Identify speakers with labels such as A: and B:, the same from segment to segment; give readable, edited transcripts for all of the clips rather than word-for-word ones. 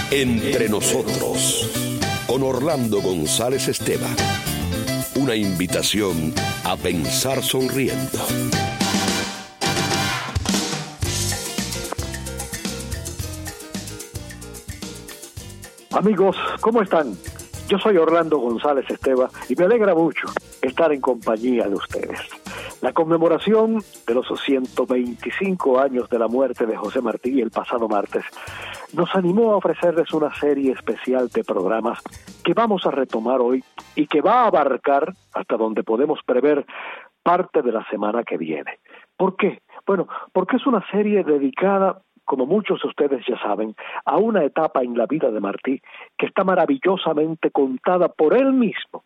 A: Entre nosotros, con Orlando González Esteban. Una invitación a pensar sonriendo.
B: Amigos, ¿cómo están? Yo soy Orlando González Esteban y me alegra mucho estar en compañía de ustedes. La conmemoración de los 125 años de la muerte de José Martí el pasado martes nos animó a ofrecerles una serie especial de programas que vamos a retomar hoy y que va a abarcar, hasta donde podemos prever, parte de la semana que viene. ¿Por qué? Bueno, porque es una serie dedicada, como muchos de ustedes ya saben, a una etapa en la vida de Martí que está maravillosamente contada por él mismo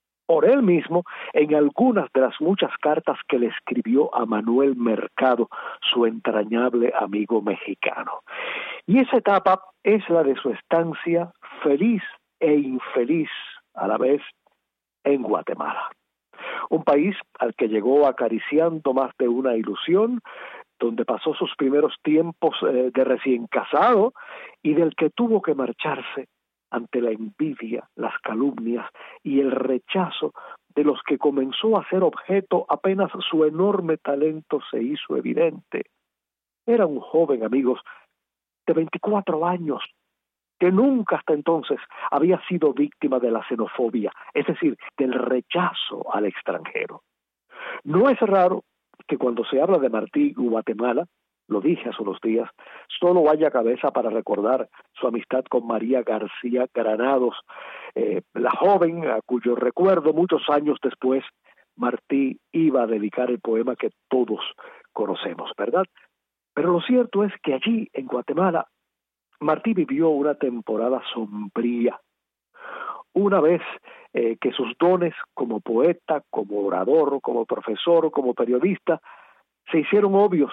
B: en algunas de las muchas cartas que le escribió a Manuel Mercado, su entrañable amigo mexicano. Y esa etapa es la de su estancia feliz e infeliz a la vez en Guatemala. Un país al que llegó acariciando más de una ilusión, donde pasó sus primeros tiempos de recién casado y del que tuvo que marcharse ante la envidia, las calumnias y el rechazo de los que comenzó a ser objeto apenas su enorme talento se hizo evidente. Era un joven, amigos, de 24 años, que nunca hasta entonces había sido víctima de la xenofobia, es decir, del rechazo al extranjero. No es raro que cuando se habla de Martí y Guatemala, lo dije hace unos días, solo vaya cabeza para recordar su amistad con María García Granados, la joven a cuyo recuerdo muchos años después Martí iba a dedicar el poema que todos conocemos, ¿verdad? Pero lo cierto es que allí, en Guatemala, Martí vivió una temporada sombría. Una vez que sus dones como poeta, como orador, como profesor, como periodista, se hicieron obvios,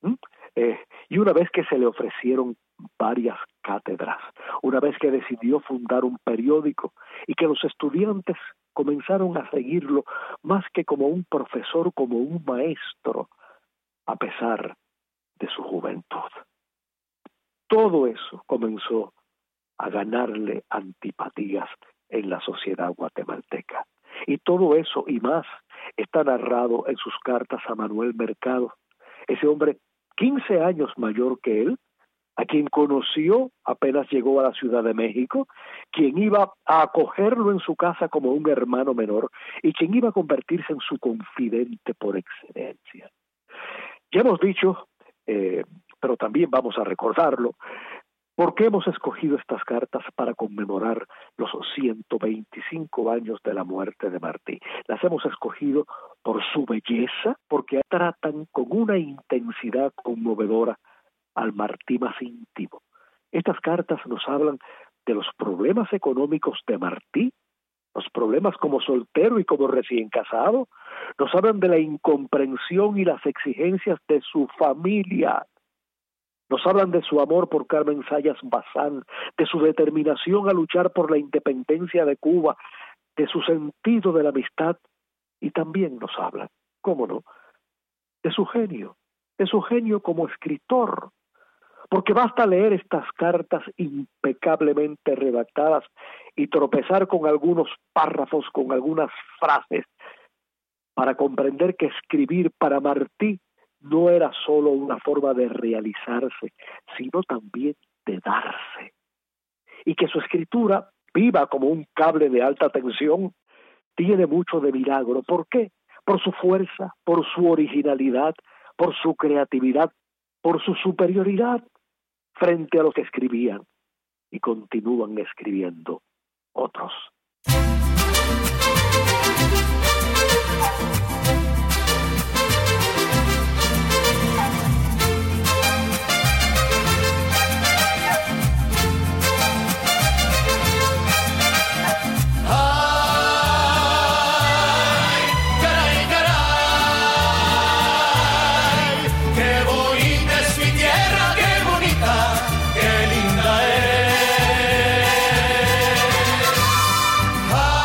B: y una vez que se le ofrecieron varias cátedras, una vez que decidió fundar un periódico y que los estudiantes comenzaron a seguirlo más que como un profesor, como un maestro, a pesar de su juventud. Todo eso comenzó a ganarle antipatías en la sociedad guatemalteca. Y todo eso y más está narrado en sus cartas a Manuel Mercado, ese hombre 15 años mayor que él, a quien conoció apenas llegó a la Ciudad de México, quien iba a acogerlo en su casa como un hermano menor y quien iba a convertirse en su confidente por excelencia. Ya hemos dicho, pero también vamos a recordarlo, ¿por qué hemos escogido estas cartas para conmemorar los 125 años de la muerte de Martí? Las hemos escogido por su belleza, porque tratan con una intensidad conmovedora al Martí más íntimo. Estas cartas nos hablan de los problemas económicos de Martí, los problemas como soltero y como recién casado, nos hablan de la incomprensión y las exigencias de su familia. Nos hablan de su amor por Carmen Zayas Bazán, de su determinación a luchar por la independencia de Cuba, de su sentido de la amistad, y también nos hablan, ¿cómo no?, de su genio como escritor, porque basta leer estas cartas impecablemente redactadas y tropezar con algunos párrafos, con algunas frases, para comprender que escribir para Martí no era solo una forma de realizarse, sino también de darse. Y que su escritura, viva como un cable de alta tensión, tiene mucho de milagro. ¿Por qué? Por su fuerza, por su originalidad, por su creatividad, por su superioridad frente a lo que escribían y continúan escribiendo otros.
C: Ay,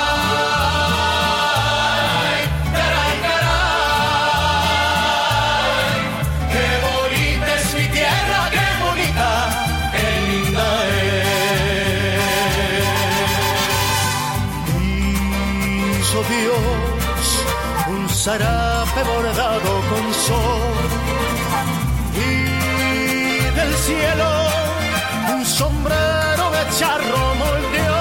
C: zarape bordado con sol, y del cielo un sombrero de charro moldeó.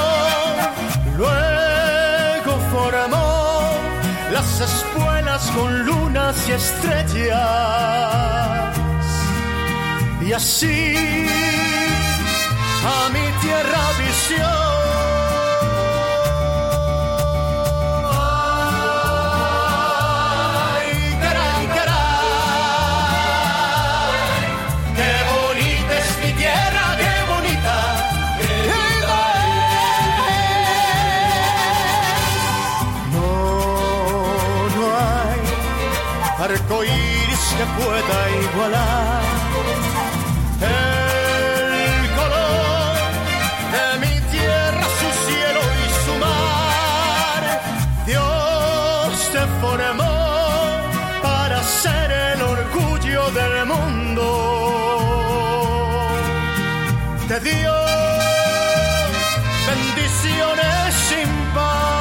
C: Luego formó las espuelas con lunas y estrellas, y así a mi tierra visión. Arcoíris que pueda igualar el color de mi tierra, su cielo y su mar. Dios te formó para ser el orgullo del mundo. Te dio bendiciones sin par.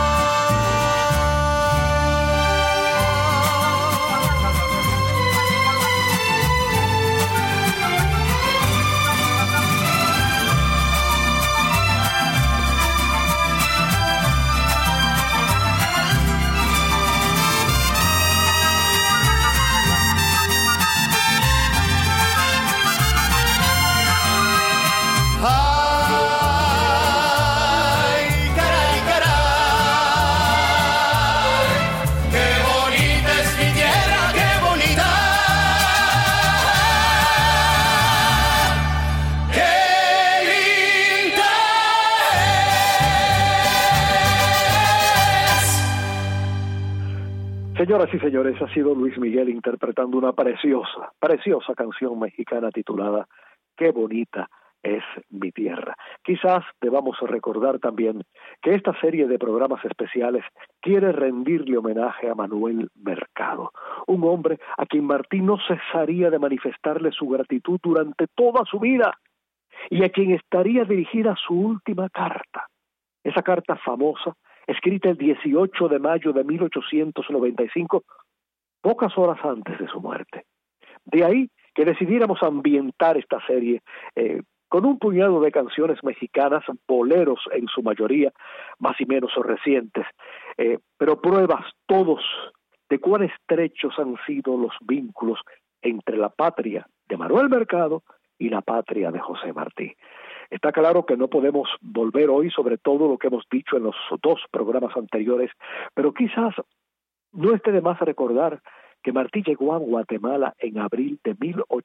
B: Señoras y señores, ha sido Luis Miguel interpretando una preciosa canción mexicana titulada Qué bonita es mi tierra. Quizás debamos recordar también que esta serie de programas especiales quiere rendirle homenaje a Manuel Mercado, un hombre a quien Martí no cesaría de manifestarle su gratitud durante toda su vida y a quien estaría dirigida su última carta, esa carta famosa escrita el 18 de mayo de 1895, pocas horas antes de su muerte. De ahí que decidiéramos ambientar esta serie con un puñado de canciones mexicanas, boleros en su mayoría, más y menos recientes, pero pruebas todos de cuán estrechos han sido los vínculos entre la patria de Manuel Mercado y la patria de José Martí. Está claro que no podemos volver hoy sobre todo lo que hemos dicho en los dos programas anteriores, pero quizás no esté de más recordar que Martí llegó a Guatemala en abril de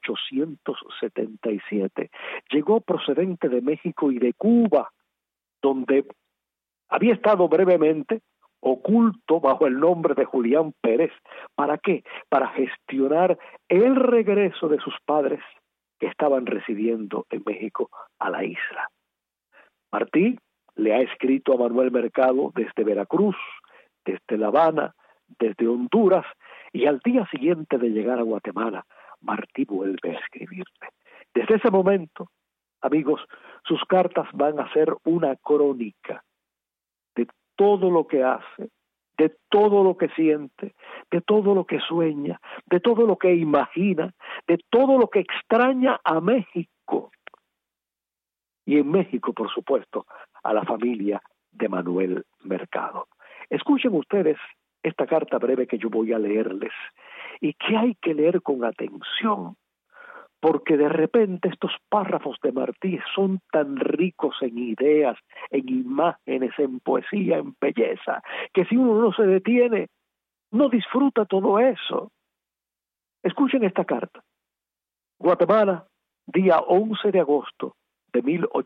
B: 1877. Llegó procedente de México y de Cuba, donde había estado brevemente oculto bajo el nombre de Julián Pérez. ¿Para qué? Para gestionar el regreso de sus padres que estaban residiendo en México a la isla. Martí le ha escrito a Manuel Mercado desde Veracruz, desde La Habana, desde Honduras, y al día siguiente de llegar a Guatemala, Martí vuelve a escribirle. Desde ese momento, amigos, sus cartas van a ser una crónica de todo lo que hace, de todo lo que siente, de todo lo que sueña, de todo lo que imagina, de todo lo que extraña a México. Y en México, por supuesto, a la familia de Manuel Mercado. Escuchen ustedes esta carta breve que yo voy a leerles y que hay que leer con atención, porque de repente estos párrafos de Martí son tan ricos en ideas, en imágenes, en poesía, en belleza, que si uno no se detiene, no disfruta todo eso. Escuchen esta carta. Guatemala, día 11 de agosto de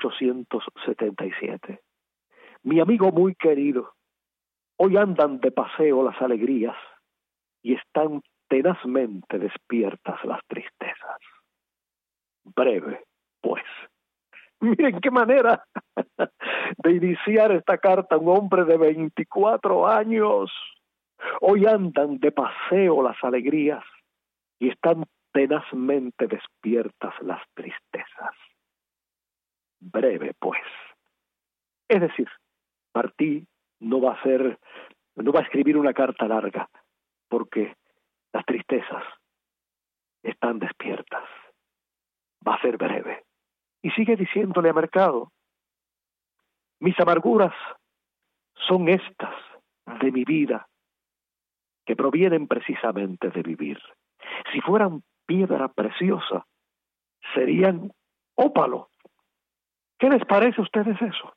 B: 1877. Mi amigo muy querido, hoy andan de paseo las alegrías y están tenazmente despiertas las tristezas. Breve, pues. Miren qué manera de iniciar esta carta un hombre de 24 años. Hoy andan de paseo las alegrías y están tenazmente despiertas las tristezas. Breve, pues. Es decir, Martí no va a escribir una carta larga, porque las tristezas están despiertas. Va a ser breve. Y sigue diciéndole a Mercado: mis amarguras son estas de mi vida, que provienen precisamente de vivir. Si fueran piedra preciosa, serían ópalo. ¿Qué les parece a ustedes eso?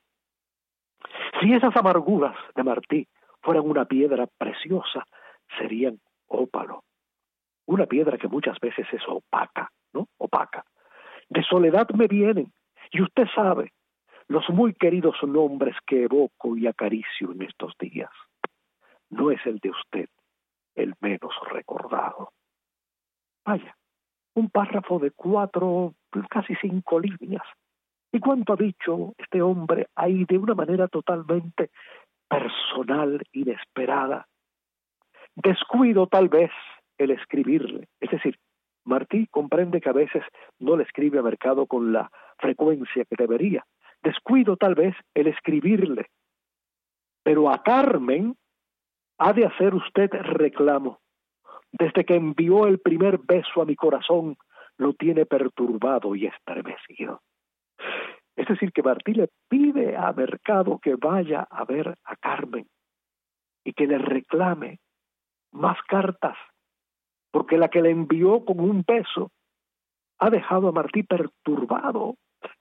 B: Si esas amarguras de Martí fueran una piedra preciosa, serían ópalo. Una piedra que muchas veces es opaca, ¿no? Opaca. De soledad me vienen, y usted sabe los muy queridos nombres que evoco y acaricio en estos días. No es el de usted el menos recordado. Vaya, un párrafo de 4, casi 5 líneas. ¿Y cuánto ha dicho este hombre ahí de una manera totalmente personal, inesperada? Descuido tal vez el escribirle. Es decir, Martí comprende que a veces no le escribe a Mercado con la frecuencia que debería. Descuido tal vez el escribirle. Pero a Carmen ha de hacer usted reclamo. Desde que envió el primer beso a mi corazón, lo tiene perturbado y estremecido. Es decir, que Martí le pide a Mercado que vaya a ver a Carmen y que le reclame más cartas, porque la que le envió con un beso ha dejado a Martí perturbado.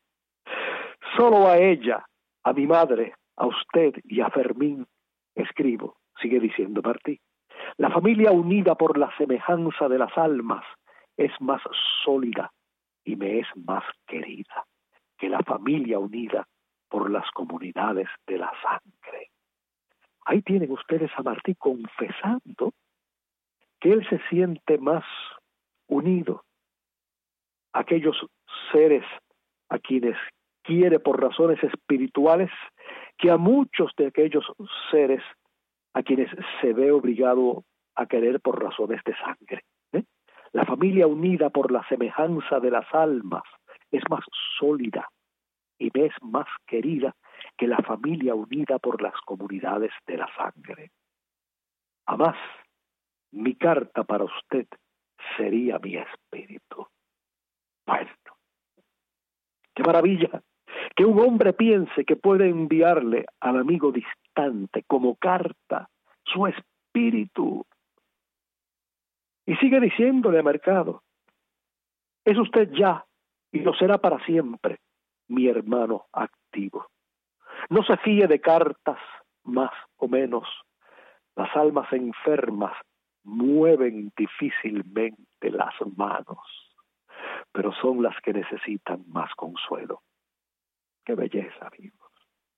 B: Solo a ella, a mi madre, a usted y a Fermín escribo, sigue diciendo Martí. La familia unida por la semejanza de las almas es más sólida y me es más querida que la familia unida por las comunidades de la sangre. Ahí tienen ustedes a Martí confesando que él se siente más unido a aquellos seres a quienes quiere por razones espirituales que a muchos de aquellos seres a quienes se ve obligado a querer por razones de sangre. La familia unida por la semejanza de las almas es más sólida y me es más querida que la familia unida por las comunidades de la sangre. Además, mi carta para usted sería mi espíritu. Bueno, qué maravilla que un hombre piense que puede enviarle al amigo distante como carta su espíritu. Y sigue diciéndole a Mercado: es usted ya, y lo será para siempre, mi hermano activo. No se fíe de cartas, más o menos. Las almas enfermas mueven difícilmente las manos, pero son las que necesitan más consuelo. ¡Qué belleza, amigos!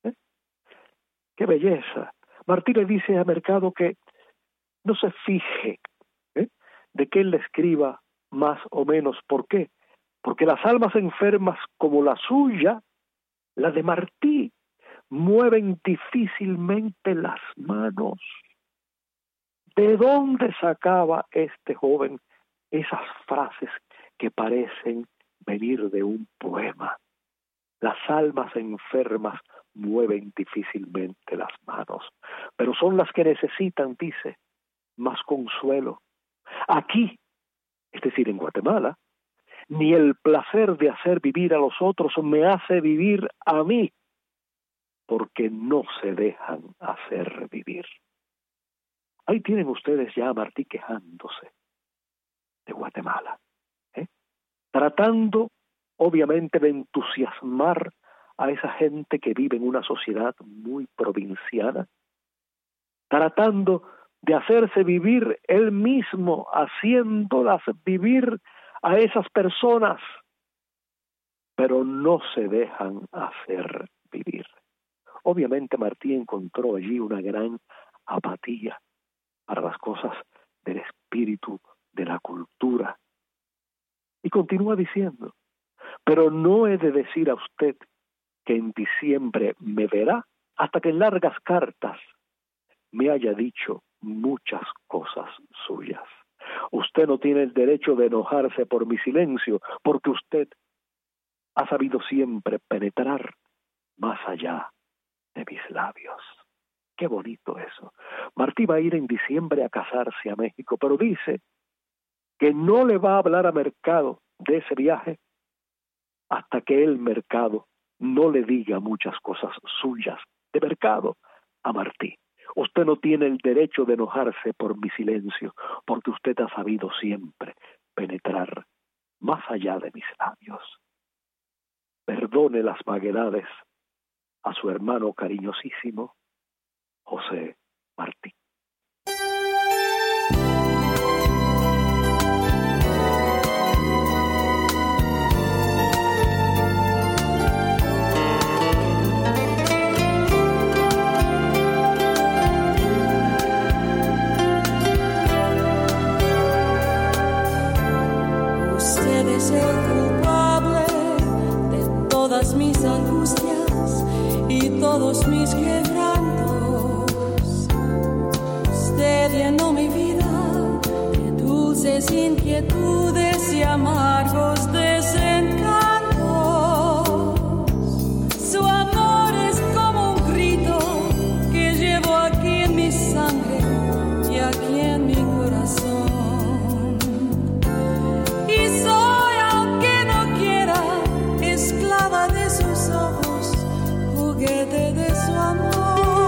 B: ¡Qué belleza! Martí le dice a Mercado que no se fije de que él le escriba más o menos. ¿Por qué? Porque las almas enfermas como la suya, la de Martí, mueven difícilmente las manos. ¿De dónde sacaba este joven esas frases que parecen venir de un poema? Las almas enfermas mueven difícilmente las manos, pero son las que necesitan, dice, más consuelo. Aquí, es decir, en Guatemala, ni el placer de hacer vivir a los otros me hace vivir a mí, porque no se dejan hacer vivir. Ahí tienen ustedes ya a Martí quejándose de Guatemala, tratando obviamente de entusiasmar a esa gente que vive en una sociedad muy provinciana, tratando de hacerse vivir él mismo, haciéndolas vivir a esas personas, pero no se dejan hacer vivir. Obviamente Martí encontró allí una gran apatía para las cosas del espíritu, de la cultura. Y continúa diciendo: pero no he de decir a usted que en diciembre me verá hasta que en largas cartas me haya dicho muchas cosas suyas. Usted no tiene el derecho de enojarse por mi silencio, porque usted ha sabido siempre penetrar más allá de mis labios. Qué bonito eso. Martí va a ir en diciembre a casarse a México, pero dice que no le va a hablar a Mercado de ese viaje hasta que el Mercado no le diga muchas cosas suyas de Mercado a Martí. Usted no tiene el derecho de enojarse por mi silencio, porque usted ha sabido siempre penetrar más allá de mis labios. Perdone las vaguedades a su hermano cariñosísimo, José Martí.
D: Usted es el culpable de todas mis angustias y todos mis quebrantos. Usted llenó mi vida de dulces inquietudes y amargos desencantos. Su amor es como un grito que llevo aquí en mi sangre y aquí en mi corazón. Y soy, aunque no quiera, esclava de sus ojos, juguete de su amor.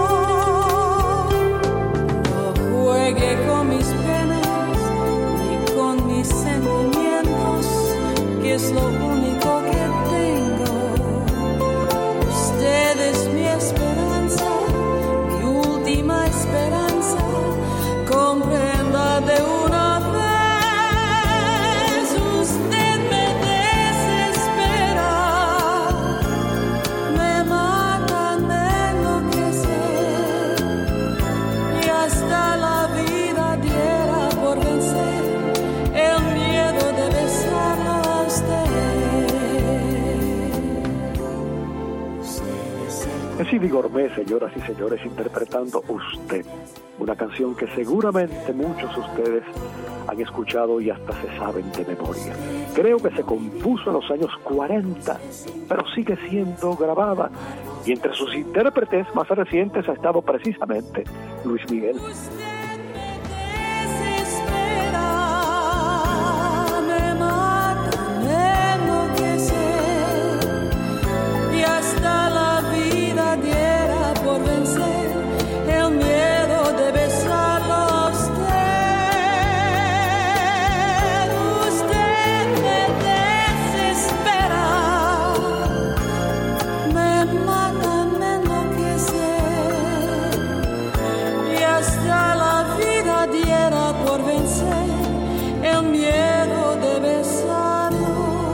D: No juegue con mis penas ni con mis sentimientos, que es lo único que tengo. Usted es mi esperanza, mi última esperanza. Comprenda de una vez, usted me desespera, me mata, me enloquece, y hasta la vida diera por vencer el miedo de besarlo a usted.
B: Es Ibi Gourmet, señoras y señores, interpretando Usted, una canción que seguramente muchos de ustedes han escuchado y hasta se saben de memoria. Creo que se compuso en los años 40, pero sigue siendo grabada. Y entre sus intérpretes más recientes ha estado precisamente Luis Miguel.
D: Usted me desespera, me mata, me enloquece, y hasta la vida diera por vencer el miedo de besarlo a usted. Usted me desespera, me mata, me enloquece, y hasta la vida diera por vencer el miedo de besarlo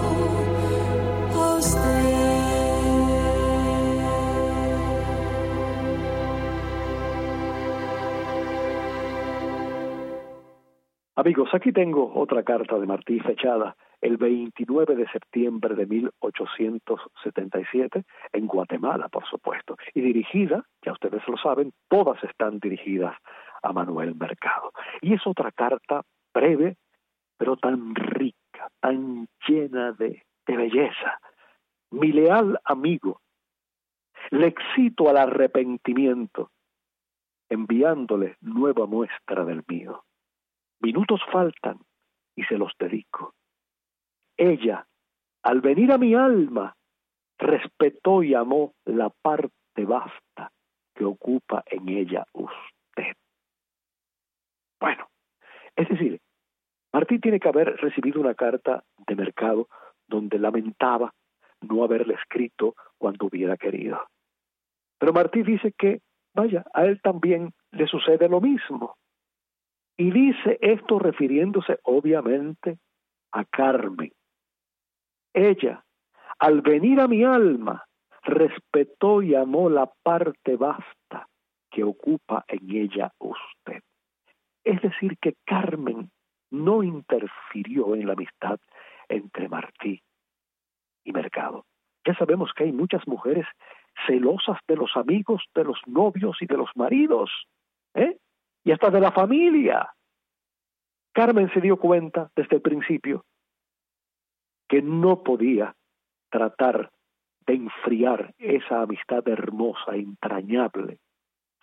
D: a usted.
B: Amigos, aquí tengo otra carta de Martí fechada el 29 de septiembre de 1877 en Guatemala, por supuesto, y dirigida, ya ustedes lo saben, todas están dirigidas a Manuel Mercado. Y es otra carta breve, pero tan rica, tan llena de belleza. Mi leal amigo, le excito al arrepentimiento, enviándole nueva muestra del mío. Minutos faltan y se los dedico. Ella, al venir a mi alma, respetó y amó la parte vasta que ocupa en ella usted. Bueno, es decir, Martí tiene que haber recibido una carta de Mercado donde lamentaba no haberle escrito cuando hubiera querido. Pero Martí dice que, vaya, a él también le sucede lo mismo. Y dice esto refiriéndose obviamente a Carmen. Ella, al venir a mi alma, respetó y amó la parte vasta que ocupa en ella usted. Es decir, que Carmen no interfirió en la amistad entre Martí y Mercado. Ya sabemos que hay muchas mujeres celosas de los amigos, de los novios y de los maridos, y hasta de la familia. Carmen se dio cuenta desde el principio que no podía tratar de enfriar esa amistad hermosa, entrañable,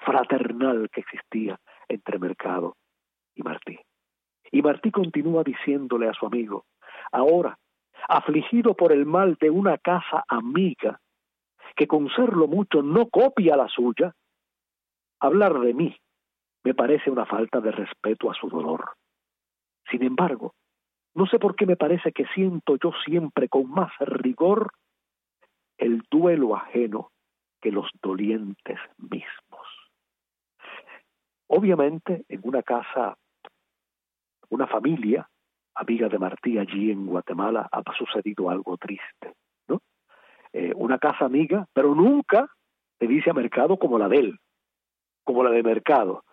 B: fraternal que existía entre Mercado y Martí. Y Martí continúa diciéndole a su amigo, ahora, afligido por el mal de una casa amiga, que con serlo mucho no copia la suya, hablar de mí me parece una falta de respeto a su dolor. Sin embargo, no sé por qué me parece que siento yo siempre con más rigor el duelo ajeno que los dolientes mismos. Obviamente, en una casa, una familia amiga de Martí allí en Guatemala ha sucedido algo triste, ¿no? Una casa amiga, pero nunca le dice a Mercado como la de él, como la de Mercado.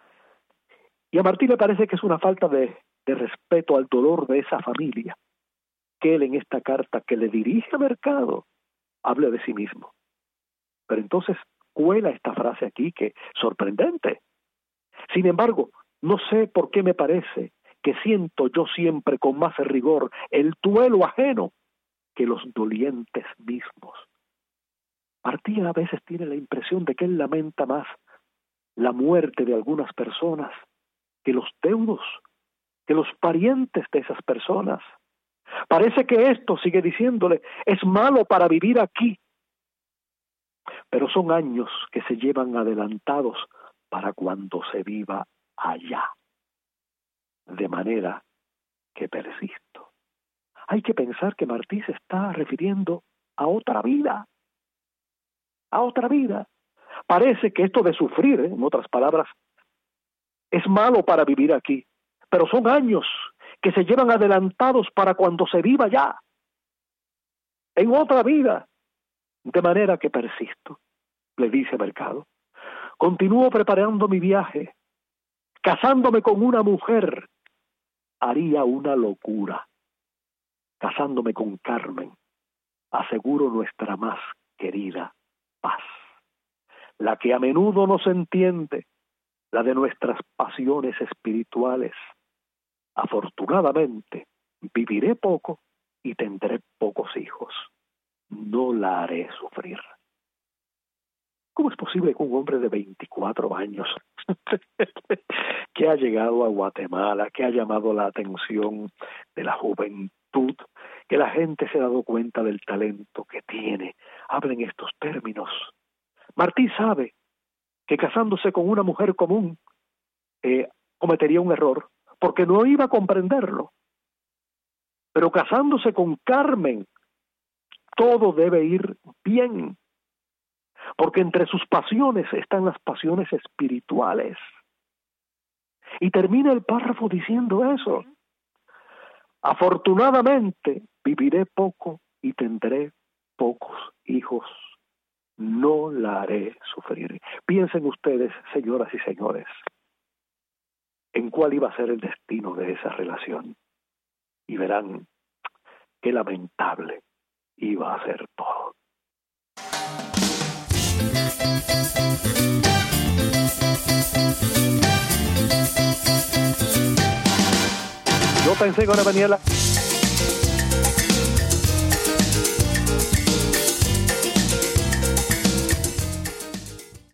B: Y a Martí le parece que es una falta de respeto al dolor de esa familia, que él en esta carta que le dirige a Mercado hable de sí mismo. Pero entonces cuela esta frase aquí que sorprendente. Sin embargo, no sé por qué me parece que siento yo siempre con más rigor el duelo ajeno que los dolientes mismos. Martí a veces tiene la impresión de que él lamenta más la muerte de algunas personas que los deudos, que los parientes de esas personas. Parece que esto, sigue diciéndole, es malo para vivir aquí. Pero son años que se llevan adelantados para cuando se viva allá. De manera que persisto. Hay que pensar que Martí se está refiriendo a otra vida. A otra vida. Parece que esto de sufrir, en otras palabras, es malo para vivir aquí. Pero son años que se llevan adelantados para cuando se viva ya. En otra vida. De manera que persisto, le dice Mercado. Continúo preparando mi viaje. Casándome con una mujer, haría una locura. Casándome con Carmen, aseguro nuestra más querida paz. La que a menudo no se entiende, la de nuestras pasiones espirituales. Afortunadamente, viviré poco y tendré pocos hijos. No la haré sufrir. ¿Cómo es posible que un hombre de 24 años que ha llegado a Guatemala, que ha llamado la atención de la juventud, que la gente se ha dado cuenta del talento que tiene, hable en estos términos? Martí sabe que casándose con una mujer común cometería un error, porque no iba a comprenderlo. Pero casándose con Carmen, todo debe ir bien. Porque entre sus pasiones están las pasiones espirituales. Y termina el párrafo diciendo eso. Afortunadamente viviré poco y tendré pocos hijos. No la haré sufrir. Piensen ustedes, señoras y señores, en cuál iba a ser el destino de esa relación. Y verán qué lamentable iba a ser todo. Yo pensé que ahora venía la...